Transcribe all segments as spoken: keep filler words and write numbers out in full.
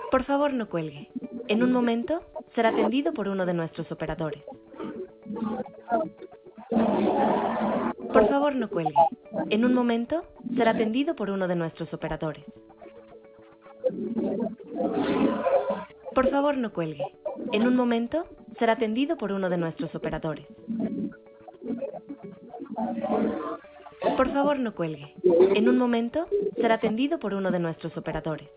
Por favor, no cuelgue. En un momento será atendido por uno de nuestros operadores. Por favor, no cuelgue. En un momento será atendido por uno de nuestros operadores. Por favor, no cuelgue. En un momento será atendido por uno de nuestros operadores. Por favor, no cuelgue. En un momento será atendido por uno de nuestros operadores.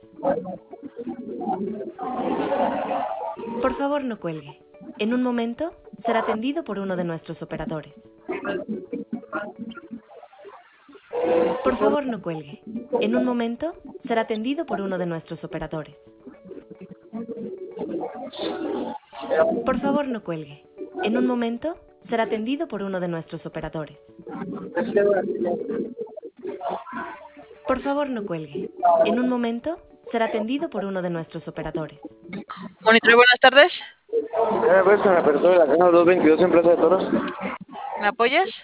Por favor, no cuelgue. En un momento será atendido por uno de nuestros operadores. Por favor, no cuelgue. En un momento será atendido por uno de nuestros operadores. Por favor, no cuelgue. En un momento será atendido por uno de nuestros operadores. Por favor, no cuelgue. En un momento será atendido por uno de nuestros operadores. Monitor, buenas tardes. ¿Me puedes con la apertura de la caja doscientos veintidós en Plaza de Toros? ¿Me apoyas?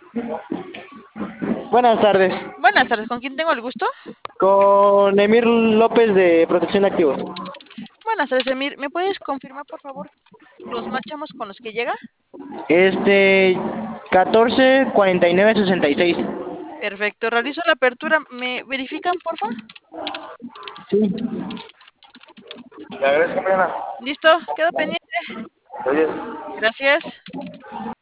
Buenas tardes. Buenas tardes, ¿con quién tengo el gusto? Con Emir López de Protección de Activos. Buenas tardes, Emir. ¿Me puedes confirmar, por favor, los marchamos con los que llega? Este, catorce cuarenta y nueve sesenta y seis. Perfecto, realizo la apertura. ¿Me verifican, por favor? Sí. Le agradezco, Mariana. Listo, quedo pendiente. Oye. Gracias.